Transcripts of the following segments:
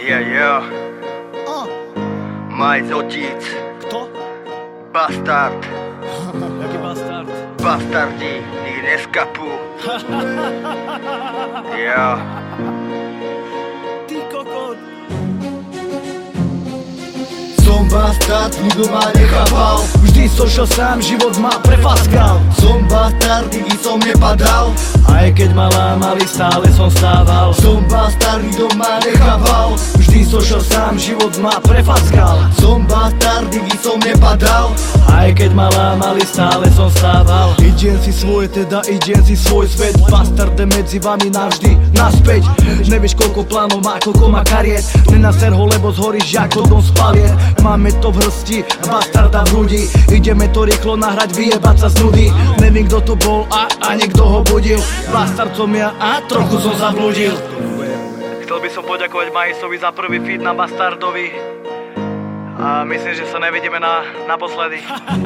Ja. Majc otec. Kto? Bastard. Jaký bastard? Bastardi nikdy neskapú. Ja. Ty kokot. Som bastard, nikto ma nechápal. Vždy som šiel sám, život ma prefaskal. Som bastard, nikdy som nepadal. Aj keď ma lámali, stále som stával. Som bastard, nikto ma nechápal. Vždy som šiel sám, život ma prefaskal. Som bastard, nikdy som nepadal. Aj keď ma lámali, stále som stával. Idem si svoje, teda idem si svoj svet. Bastarde medzi vami navždy naspäť. Nevieš koľko plánov má, koľko má kariet. Nenaser ho, lebo zhoríš ako dom spalie. Máme to v hrsti, bastarda v hrudi. Ideme to rýchlo nahrať, vyjebať sa z nudy. Neviem kto to bol a niekto ho budil. Bastard som ja a trochu som zablúdil. Chcel by som poďakovať Majsovi za prvý feat na Bastardovi. A myslím, že sa nevidíme naposledy.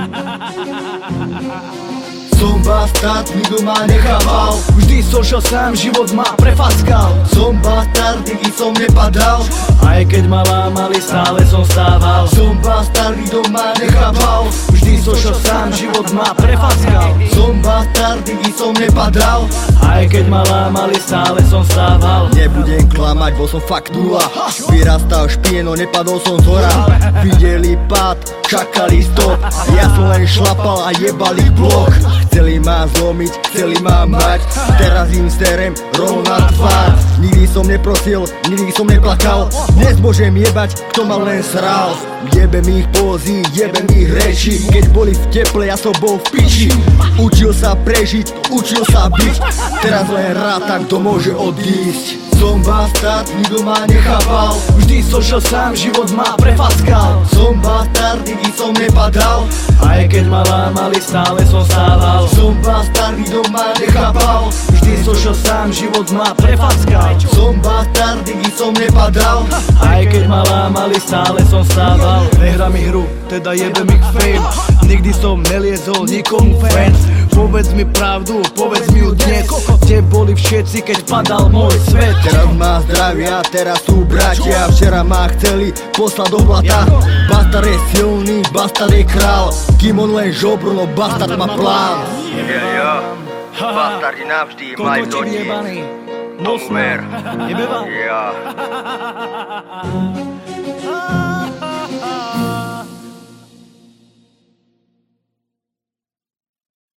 Som bastard, nikto ma nechápal. Vždy som šiel sám, život ma prefaskal. Som bastard, nikdy som nepadal. Aj keď ma lámali, stále som stával. Som bastard, nikto ma nechápal. Vždy som šiel sám, život ma prefaskal. Som bastard, nikdy som nepadal. Aj keď ma lámali, stále som stával. Nebudem klamať, bol som fakt nula. Vyrastal špieno, nepadol som z hora. Videli pád, čakali stop. Ja som len šlapal a jebal ich blok. Chceli ma zlomiť, chceli ma mať. Teraz im sterem rovno na tvár. Nikdy som neprosil, nikdy som neplakal. Dnes môžem jebať, kto ma len sral. Jebem ich pózy, jebem ich reči. Keď boli v teple, ja som bol v piči. Učil sa prežiť, učil sa byť. Teraz len ráta, kto môže odísť. Som bastard, nikto ma nechápal. Vždy som šiel sám, život ma prefaskal. Som bastard, nikdy som nepadal. Aj keď ma lámali, stále som stával. Som bastard, nikto ma nechápal. Vždy som šiel sám, život ma prefaskal. Som bastard, nikdy som nepadal. Aj keď ma lámali, stále som stával. Nehrám ich hru, teda jebem ich fame. Nikdy som neliezol nikomu fans. Povedz mi pravdu, povedz mi ju dnes. Kde boli všetci, keď padal môj svet? Teraz ma zdravia, teraz sú bratia. Včera ma chceli poslať do blata. Bastard je silný, bastard je král. Kým on len žobro, no bastard má plán. Ja. Bastardi navždy, Majc Kokoti otec. vyjebaný. Tomu ver. Jebe vám. Ja.